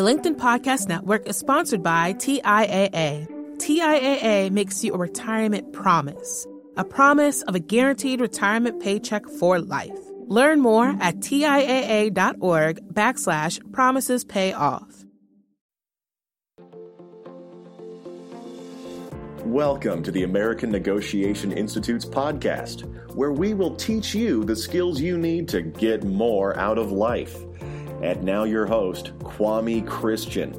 The LinkedIn Podcast Network is sponsored by TIAA. TIAA makes you a retirement promise, a promise of a guaranteed retirement paycheck for life. Learn more at TIAA.org/promises pay off. Welcome to the American Negotiation Institute's podcast, where we will teach you the skills you need to get more out of life. And now your host, Kwame Christian.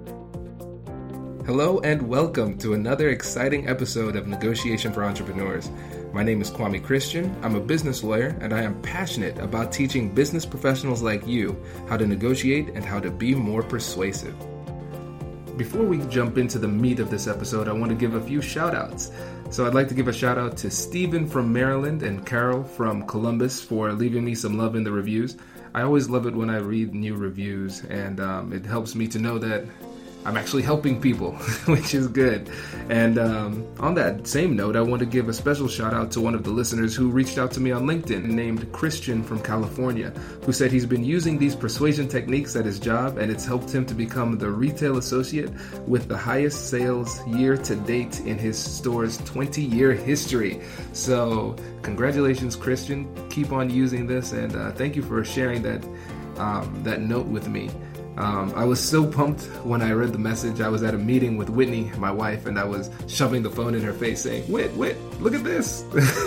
Hello and welcome to another exciting episode of Negotiation for Entrepreneurs. My name is Kwame Christian. I'm a business lawyer and I am passionate about teaching business professionals like you how to negotiate and how to be more persuasive. Before we jump into the meat of this episode, I want to give a few shout outs. So I'd like to give a shout out to Stephen from Maryland and Carol from Columbus for leaving me some love in the reviews. I always love it when I read new reviews, and it helps me to know that I'm actually helping people, which is good. And on that same note, I want to give a special shout out to one of the listeners who reached out to me on LinkedIn named Christian from California, who said he's been using these persuasion techniques at his job and it's helped him to become the retail associate with the highest sales year to date in his store's 20-year history. So congratulations, Christian. Keep on using this, and thank you for sharing that note with me. I was so pumped when I read the message. I was at a meeting with Whitney, my wife, and I was shoving the phone in her face saying, Whit, look at this.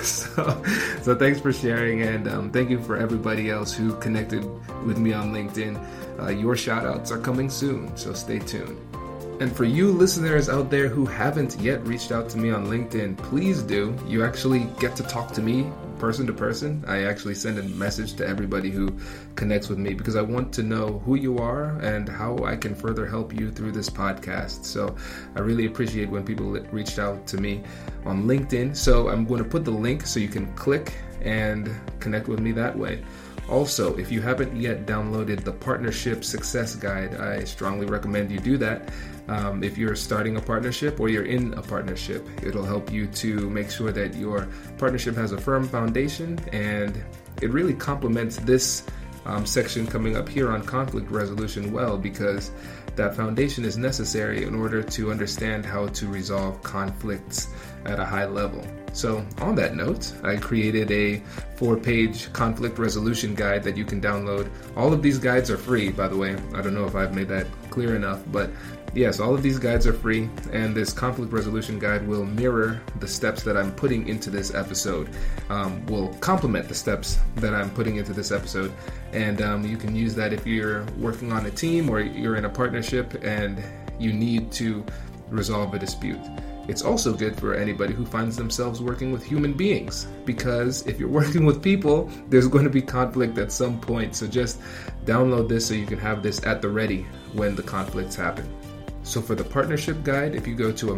so thanks for sharing, and thank you for everybody else who connected with me on LinkedIn. Your shout outs are coming soon, so stay tuned. And for you listeners out there who haven't yet reached out to me on LinkedIn, please do. You actually get to talk to me person to person. I actually send a message to everybody who connects with me because I want to know who you are and how I can further help you through this podcast. So I really appreciate when people reached out to me on LinkedIn. So I'm going to put the link so you can click and connect with me that way. Also, if you haven't yet downloaded the Partnership Success Guide, I strongly recommend you do that. If you're starting a partnership or you're in a partnership, it'll help you to make sure that your partnership has a firm foundation, and it really complements this section coming up here on conflict resolution well, because that foundation is necessary in order to understand how to resolve conflicts at a high level. So on that note, I created a 4-page conflict resolution guide that you can download. All of these guides are free, by the way. I don't know if I've made that clear enough, but yes, all of these guides are free, and this conflict resolution guide will mirror the steps that I'm putting into this episode, will complement the steps that I'm putting into this episode, and you can use that if you're working on a team or you're in a partnership and you need to resolve a dispute. It's also good for anybody who finds themselves working with human beings, because if you're working with people, there's going to be conflict at some point. So just download this so you can have this at the ready when the conflicts happen. So for the partnership guide, if you go to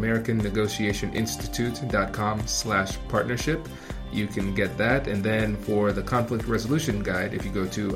AmericanNegotiationInstitute.com/partnership, you can get that. And then for the conflict resolution guide, if you go to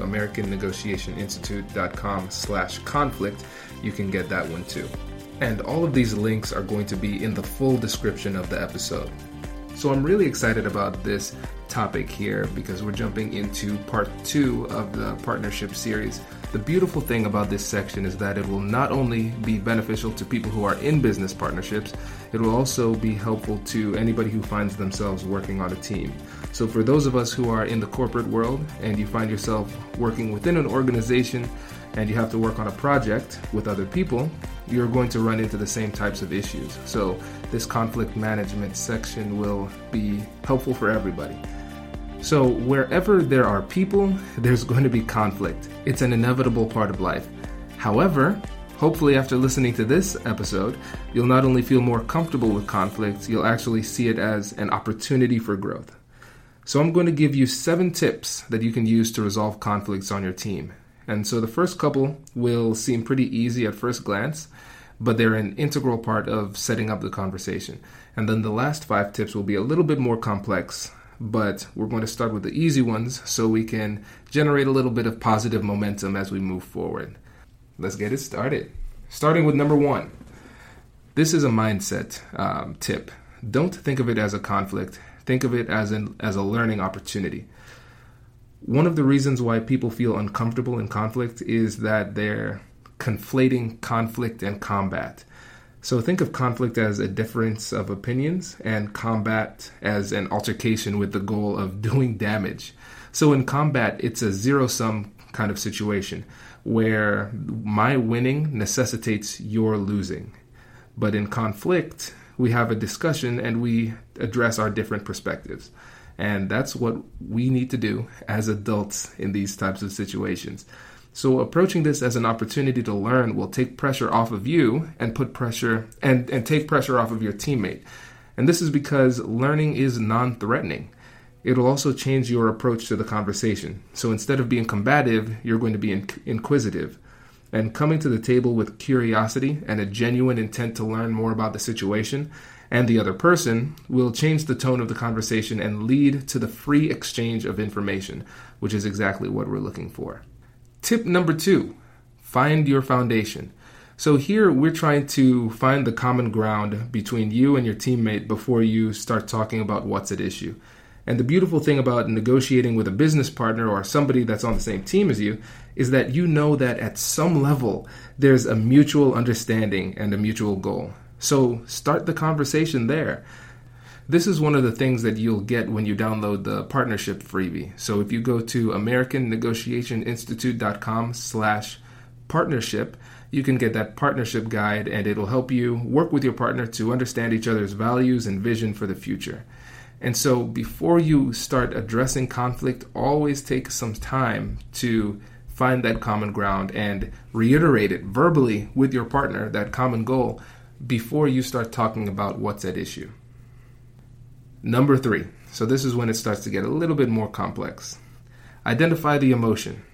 AmericanNegotiationInstitute.com/conflict, you can get that one too. And all of these links are going to be in the full description of the episode. So I'm really excited about this topic here because we're jumping into part 2 of the partnership series. The beautiful thing about this section is that it will not only be beneficial to people who are in business partnerships, it will also be helpful to anybody who finds themselves working on a team. So for those of us who are in the corporate world and you find yourself working within an organization and you have to work on a project with other people, you're going to run into the same types of issues. So this conflict management section will be helpful for everybody. So wherever there are people, there's going to be conflict. It's an inevitable part of life. However, hopefully after listening to this episode, you'll not only feel more comfortable with conflict, you'll actually see it as an opportunity for growth. So I'm going to give you 7 tips that you can use to resolve conflicts on your team. And so the first couple will seem pretty easy at first glance, but they're an integral part of setting up the conversation. And then the last 5 tips will be a little bit more complex, but we're going to start with the easy ones so we can generate a little bit of positive momentum as we move forward. Let's get it started. Starting with number 1. This is a mindset tip. Don't think of it as a conflict. Think of it as a learning opportunity. One of the reasons why people feel uncomfortable in conflict is that they're conflating conflict and combat. So think of conflict as a difference of opinions and combat as an altercation with the goal of doing damage. So in combat, it's a zero-sum kind of situation where my winning necessitates your losing. But in conflict, we have a discussion and we address our different perspectives. And that's what we need to do as adults in these types of situations. So approaching this as an opportunity to learn will take pressure off of you and put pressure and take pressure off of your teammate. And this is because learning is non-threatening. It'll also change your approach to the conversation. So instead of being combative, you're going to be inquisitive. And coming to the table with curiosity and a genuine intent to learn more about the situation and the other person will change the tone of the conversation and lead to the free exchange of information, which is exactly what we're looking for. Tip number 2, find your foundation. So here we're trying to find the common ground between you and your teammate before you start talking about what's at issue. And the beautiful thing about negotiating with a business partner or somebody that's on the same team as you is that you know that at some level there's a mutual understanding and a mutual goal. So start the conversation there. This is one of the things that you'll get when you download the partnership freebie. So if you go to AmericanNegotiationInstitute.com/partnership, you can get that partnership guide and it'll help you work with your partner to understand each other's values and vision for the future. And so before you start addressing conflict, always take some time to find that common ground and reiterate it verbally with your partner, that common goal, before you start talking about what's at issue. Number 3. So this is when it starts to get a little bit more complex. Identify the emotion.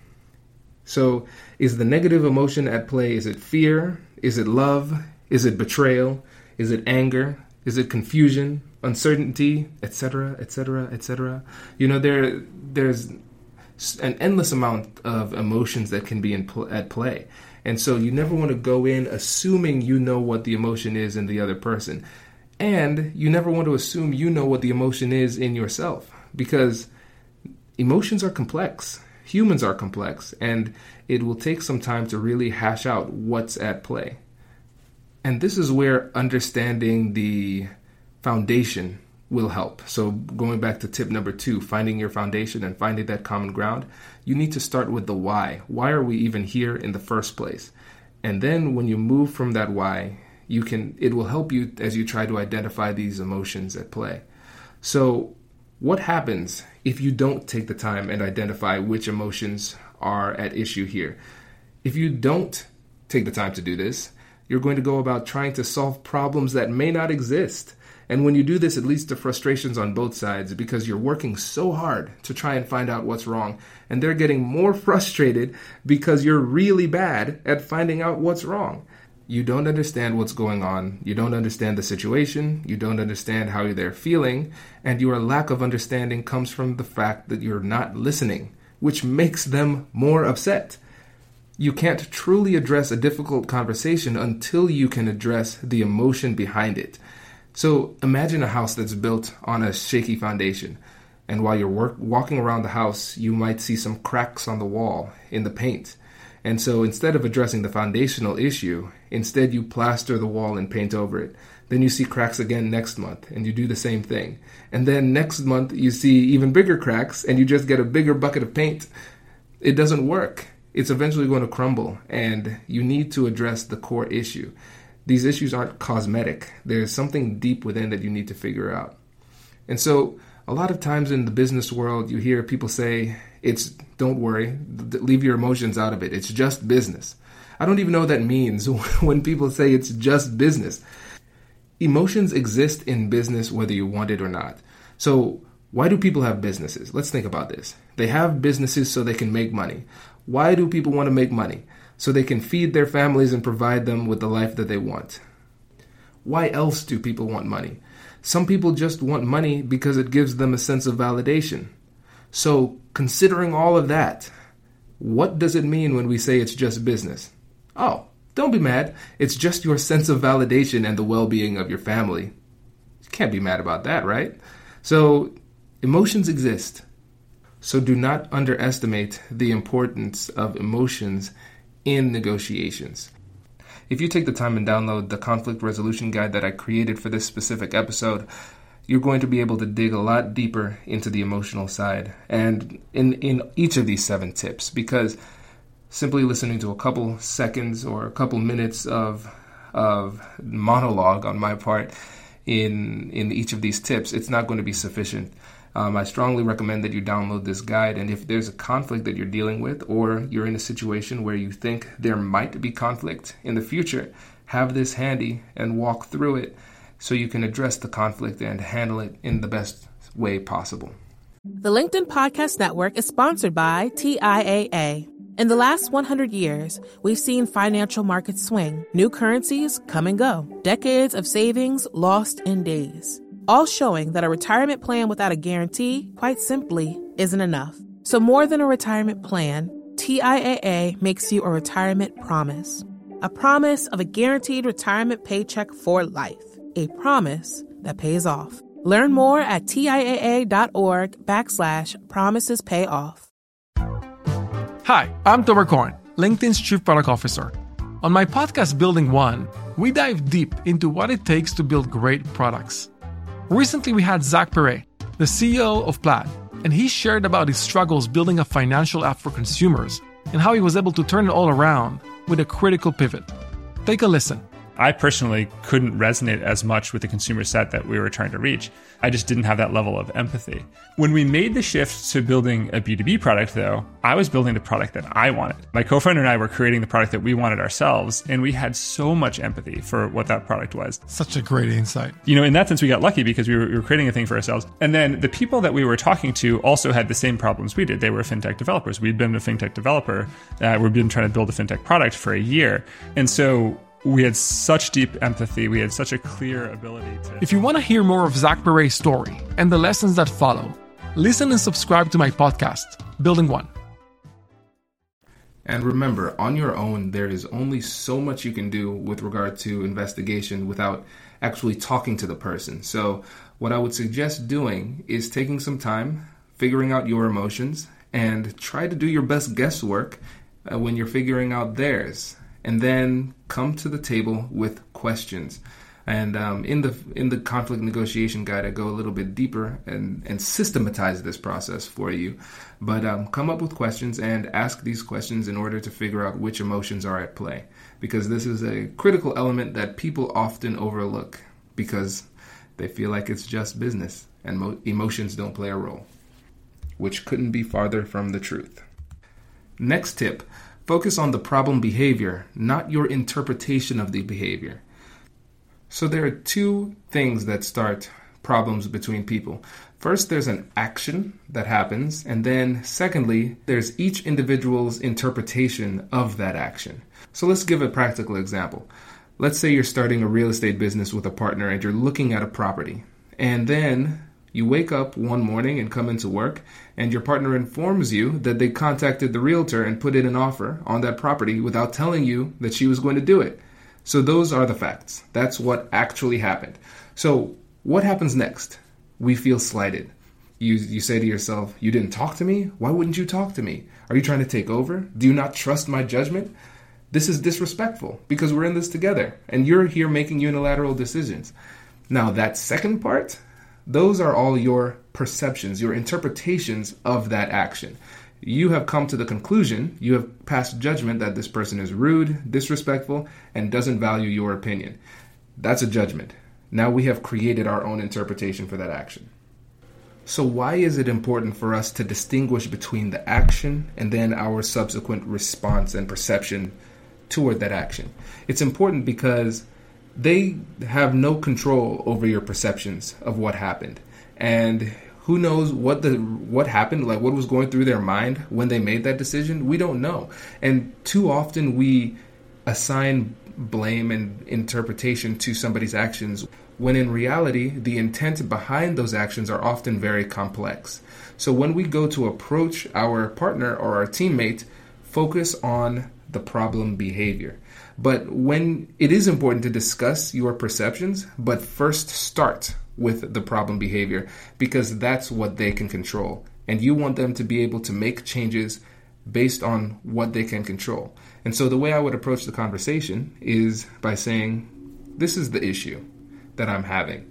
So is the negative emotion at play? Is it fear? Is it love? Is it betrayal? Is it anger? Is it confusion, uncertainty, etc., etc., etc.? You know, there's an endless amount of emotions that can be at play. And so you never want to go in assuming you know what the emotion is in the other person. And you never want to assume you know what the emotion is in yourself, because emotions are complex. Humans are complex, and it will take some time to really hash out what's at play. And this is where understanding the foundation will help. So going back to tip number 2, finding your foundation and finding that common ground, you need to start with the why. Why are we even here in the first place? And then when you move from that why, it will help you as you try to identify these emotions at play. So what happens if you don't take the time and identify which emotions are at issue here? If you don't take the time to do this, you're going to go about trying to solve problems that may not exist. And when you do this, it leads to frustrations on both sides because you're working so hard to try and find out what's wrong. And they're getting more frustrated because you're really bad at finding out what's wrong. You don't understand what's going on. You don't understand the situation. You don't understand how they're feeling. And your lack of understanding comes from the fact that you're not listening, which makes them more upset. You can't truly address a difficult conversation until you can address the emotion behind it. So imagine a house that's built on a shaky foundation. And while you're walking around the house, you might see some cracks on the wall in the paint. And so instead of addressing the foundational issue, instead you plaster the wall and paint over it. Then you see cracks again next month, and you do the same thing. And then next month you see even bigger cracks, and you just get a bigger bucket of paint. It doesn't work. It's eventually going to crumble, and you need to address the core issue. These issues aren't cosmetic. There's something deep within that you need to figure out. And so a lot of times in the business world, you hear people say, don't worry, leave your emotions out of it. It's just business. I don't even know what that means when people say it's just business. Emotions exist in business whether you want it or not. So why do people have businesses? Let's think about this. They have businesses so they can make money. Why do people want to make money? So they can feed their families and provide them with the life that they want. Why else do people want money? Some people just want money because it gives them a sense of validation. So considering all of that, what does it mean when we say it's just business? Oh, don't be mad. It's just your sense of validation and the well-being of your family. You can't be mad about that, right? So emotions exist. So do not underestimate the importance of emotions in negotiations. If you take the time and download the conflict resolution guide that I created for this specific episode, you're going to be able to dig a lot deeper into the emotional side and in each of these 7 tips, because simply listening to a couple seconds or a couple minutes of monologue on my part in each of these tips, it's not going to be sufficient. I strongly recommend that you download this guide, and if there's a conflict that you're dealing with, or you're in a situation where you think there might be conflict in the future, have this handy and walk through it so you can address the conflict and handle it in the best way possible. The LinkedIn Podcast Network is sponsored by TIAA. In the last 100 years, we've seen financial markets swing, new currencies come and go, decades of savings lost in days, all showing that a retirement plan without a guarantee, quite simply, isn't enough. So more than a retirement plan, TIAA makes you a retirement promise. A promise of a guaranteed retirement paycheck for life. A promise that pays off. Learn more at TIAA.org/promisespayoff. Hi, I'm Tomer Cohen, LinkedIn's Chief Product Officer. On my podcast, Building One, we dive deep into what it takes to build great products. Recently, we had Zach Perret, the CEO of Plaid, and he shared about his struggles building a financial app for consumers and how he was able to turn it all around with a critical pivot. Take a listen. I personally couldn't resonate as much with the consumer set that we were trying to reach. I just didn't have that level of empathy. When we made the shift to building a B2B product, though, I was building the product that I wanted. My co-founder and I were creating the product that we wanted ourselves, and we had so much empathy for what that product was. Such a great insight. In that sense, we got lucky because we were creating a thing for ourselves. And then the people that we were talking to also had the same problems we did. They were fintech developers. We'd been a fintech developer. We'd been trying to build a fintech product for a year. And so we had such deep empathy. We had such a clear ability to... If you want to hear more of Zach Perret's story and the lessons that follow, listen and subscribe to my podcast, Building One. And remember, on your own, there is only so much you can do with regard to investigation without actually talking to the person. So what I would suggest doing is taking some time, figuring out your emotions, and try to do your best guesswork when you're figuring out theirs. And then come to the table with questions. And in the conflict negotiation guide, I go a little bit deeper and systematize this process for you. But come up with questions and ask these questions in order to figure out which emotions are at play. Because this is a critical element that people often overlook because they feel like it's just business and emotions don't play a role, which couldn't be farther from the truth. Next tip. Focus on the problem behavior, not your interpretation of the behavior. So there are 2 things that start problems between people. First, there's an action that happens, and then secondly, there's each individual's interpretation of that action. So let's give a practical example. Let's say you're starting a real estate business with a partner and you're looking at a property, and then you wake up one morning and come into work, and your partner informs you that they contacted the realtor and put in an offer on that property without telling you that she was going to do it. So those are the facts. That's what actually happened. So what happens next? We feel slighted. You say to yourself, you didn't talk to me? Why wouldn't you talk to me? Are you trying to take over? Do you not trust my judgment? This is disrespectful because we're in this together, and you're here making unilateral decisions. Now that second part, those are all your perceptions, your interpretations of that action. You have come to the conclusion, you have passed judgment that this person is rude, disrespectful, and doesn't value your opinion. That's a judgment. Now we have created our own interpretation for that action. So why is it important for us to distinguish between the action and then our subsequent response and perception toward that action? It's important because they have no control over your perceptions of what happened. And who knows what happened, like what was going through their mind when they made that decision? We don't know. And too often we assign blame and interpretation to somebody's actions when in reality, the intent behind those actions are often very complex. So when we go to approach our partner or our teammate, focus on the problem behavior. But when it is important to discuss your perceptions, but first start with the problem behavior because that's what they can control. And you want them to be able to make changes based on what they can control. And so the way I would approach the conversation is by saying, this is the issue that I'm having.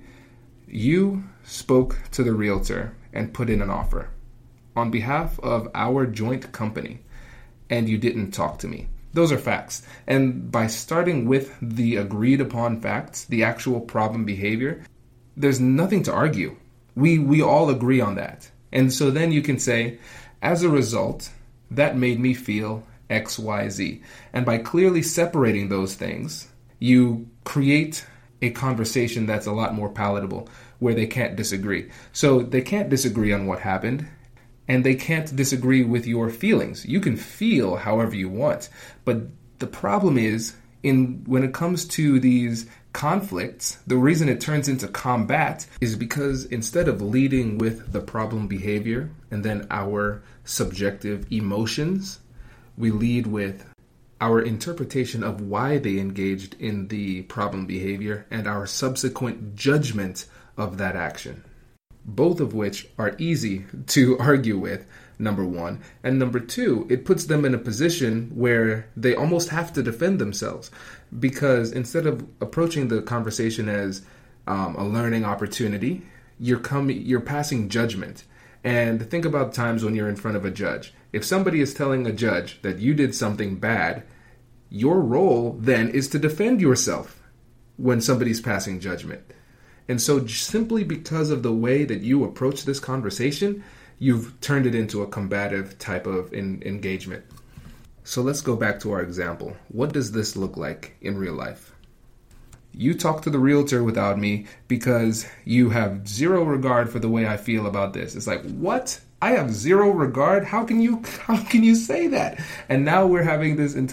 You spoke to the realtor and put in an offer on behalf of our joint company, and you didn't talk to me. Those are facts. And by starting with the agreed upon facts, the actual problem behavior, there's nothing to argue. We all agree on that. And so then you can say, as a result, that made me feel X, Y, Z. And by clearly separating those things, you create a conversation that's a lot more palatable, where they can't disagree. So they can't disagree on what happened, and they can't disagree with your feelings. You can feel however you want, but the problem is, when it comes to these conflicts, the reason it turns into combat is because instead of leading with the problem behavior and then our subjective emotions, we lead with our interpretation of why they engaged in the problem behavior and our subsequent judgment of that action. Both of which are easy to argue with, number one. And number two, it puts them in a position where they almost have to defend themselves, because instead of approaching the conversation as a learning opportunity, you're passing judgment. And think about times when you're in front of a judge. If somebody is telling a judge that you did something bad, your role then is to defend yourself when somebody's passing judgment. And so simply because of the way that you approach this conversation, you've turned it into a combative type of engagement. So let's go back to our example. What does this look like in real life? You talk to the realtor without me because you have zero regard for the way I feel about this. It's like, what? I have zero regard? How can you say that? And now we're having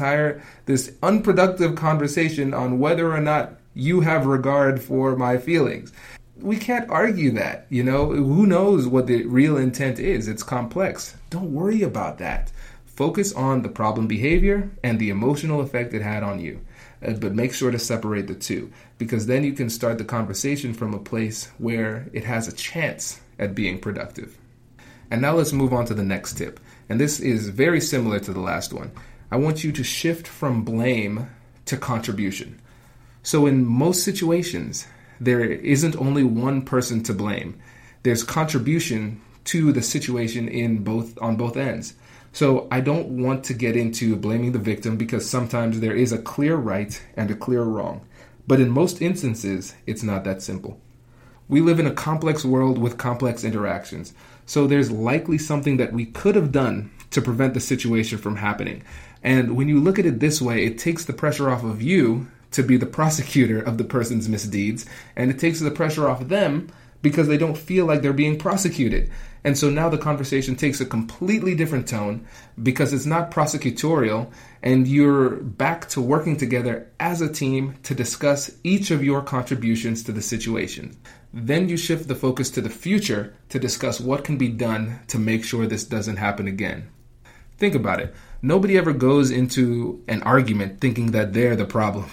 this unproductive conversation on whether or not you have regard for my feelings. We can't argue that, Who knows what the real intent is? It's complex. Don't worry about that. Focus on the problem behavior and the emotional effect it had on you. But make sure to separate the two, because then you can start the conversation from a place where it has a chance at being productive. And now let's move on to the next tip. And this is very similar to the last one. I want you to shift from blame to contribution. So in most situations, there isn't only one person to blame. There's contribution to the situation on both ends. So I don't want to get into blaming the victim, because sometimes there is a clear right and a clear wrong. But in most instances, it's not that simple. We live in a complex world with complex interactions. So there's likely something that we could have done to prevent the situation from happening. And when you look at it this way, it takes the pressure off of you to be the prosecutor of the person's misdeeds, and it takes the pressure off them because they don't feel like they're being prosecuted. And so now the conversation takes a completely different tone because it's not prosecutorial, and you're back to working together as a team to discuss each of your contributions to the situation. Then you shift the focus to the future to discuss what can be done to make sure this doesn't happen again. Think about it. Nobody ever goes into an argument thinking that they're the problem.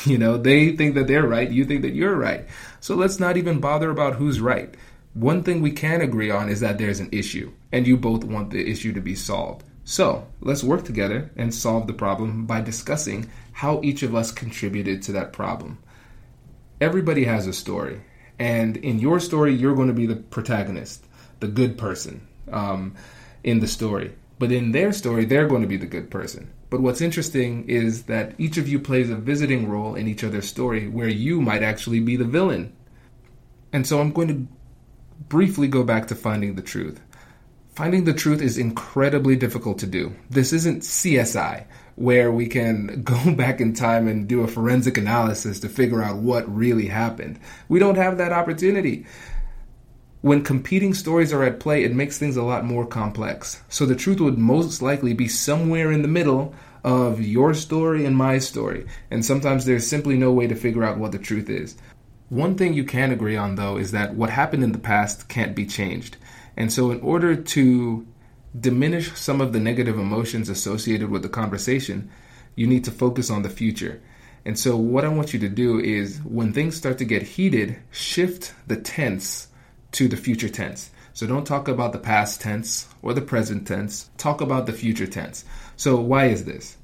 They think that they're right. You think that you're right. So let's not even bother about who's right. One thing we can agree on is that there's an issue, and you both want the issue to be solved. So let's work together and solve the problem by discussing how each of us contributed to that problem. Everybody has a story, and in your story, you're going to be the protagonist, the good person in the story. But in their story, they're going to be the good person. But what's interesting is that each of you plays a visiting role in each other's story where you might actually be the villain. And so I'm going to briefly go back to finding the truth. Finding the truth is incredibly difficult to do. This isn't CSI, where we can go back in time and do a forensic analysis to figure out what really happened. We don't have that opportunity. When competing stories are at play, it makes things a lot more complex. So the truth would most likely be somewhere in the middle of your story and my story. And sometimes there's simply no way to figure out what the truth is. One thing you can agree on, though, is that what happened in the past can't be changed. And so in order to diminish some of the negative emotions associated with the conversation, you need to focus on the future. And so what I want you to do is, when things start to get heated, shift the tense to the future tense. So don't talk about the past tense or the present tense. Talk about the future tense. So why is this?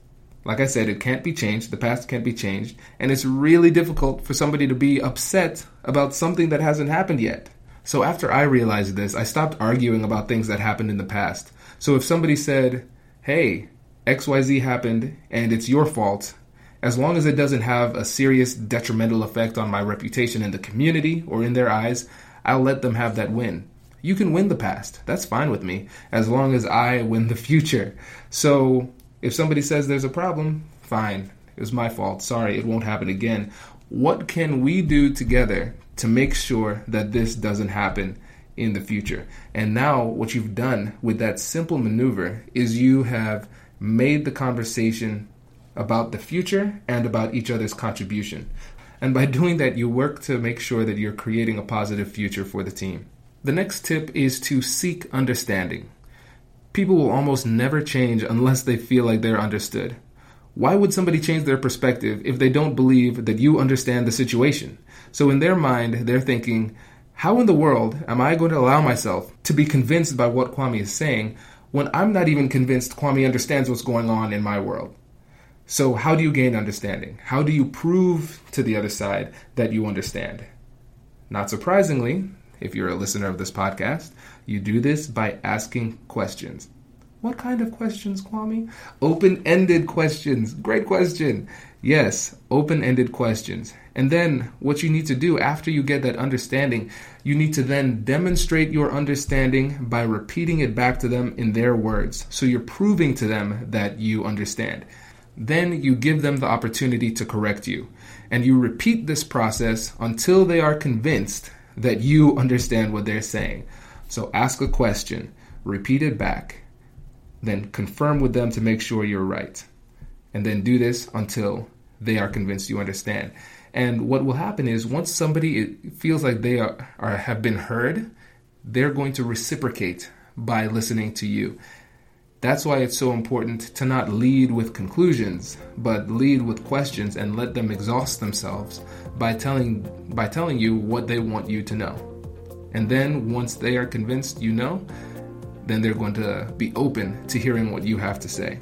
Like I said, it can't be changed. The past can't be changed. And it's really difficult for somebody to be upset about something that hasn't happened yet. So after I realized this, I stopped arguing about things that happened in the past. So if somebody said, hey, XYZ happened and it's your fault, as long as it doesn't have a serious detrimental effect on my reputation in the community or in their eyes, I'll let them have that win. You can win the past. That's fine with me, as long as I win the future. So if somebody says there's a problem, fine. It was my fault. Sorry, it won't happen again. What can we do together to make sure that this doesn't happen in the future? And now what you've done with that simple maneuver is you have made the conversation about the future and about each other's contribution. And by doing that, you work to make sure that you're creating a positive future for the team. The next tip is to seek understanding. People will almost never change unless they feel like they're understood. Why would somebody change their perspective if they don't believe that you understand the situation? So in their mind, they're thinking, how in the world am I going to allow myself to be convinced by what Kwame is saying when I'm not even convinced Kwame understands what's going on in my world? So how do you gain understanding? How do you prove to the other side that you understand? Not surprisingly, if you're a listener of this podcast, you do this by asking questions. What kind of questions, Kwame? Open-ended questions. Great question. Yes, open-ended questions. And then what you need to do after you get that understanding, you need to then demonstrate your understanding by repeating it back to them in their words. So you're proving to them that you understand. Then you give them the opportunity to correct you. And you repeat this process until they are convinced that you understand what they're saying. So ask a question, repeat it back, then confirm with them to make sure you're right. And then do this until they are convinced you understand. And what will happen is once somebody feels like they have been heard, they're going to reciprocate by listening to you. That's why it's so important to not lead with conclusions, but lead with questions and let them exhaust themselves by telling you what they want you to know. And then once they are convinced you know, then they're going to be open to hearing what you have to say.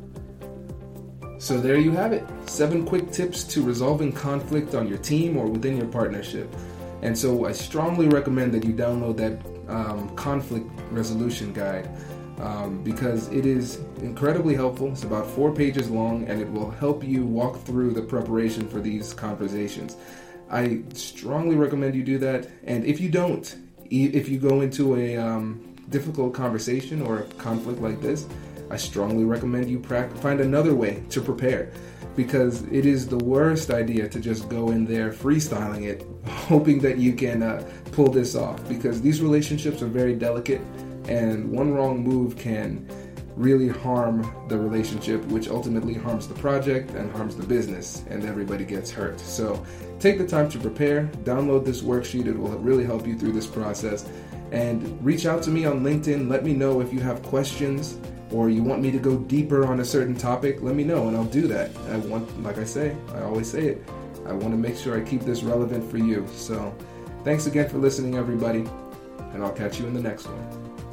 So there you have it. 7 quick tips to resolving conflict on your team or within your partnership. And so I strongly recommend that you download that conflict resolution guide. Because it is incredibly helpful. It's about 4 pages long, and it will help you walk through the preparation for these conversations. I strongly recommend you do that. And if you don't, if you go into a difficult conversation or a conflict like this, I strongly recommend you find another way to prepare, because it is the worst idea to just go in there freestyling it, hoping that you can pull this off, because these relationships are very delicate. And one wrong move can really harm the relationship, which ultimately harms the project and harms the business, and everybody gets hurt. So take the time to prepare, download this worksheet. It will really help you through this process. And reach out to me on LinkedIn. Let me know if you have questions or you want me to go deeper on a certain topic. Let me know and I'll do that. I always say it, I want to make sure I keep this relevant for you. So thanks again for listening, everybody, and I'll catch you in the next one.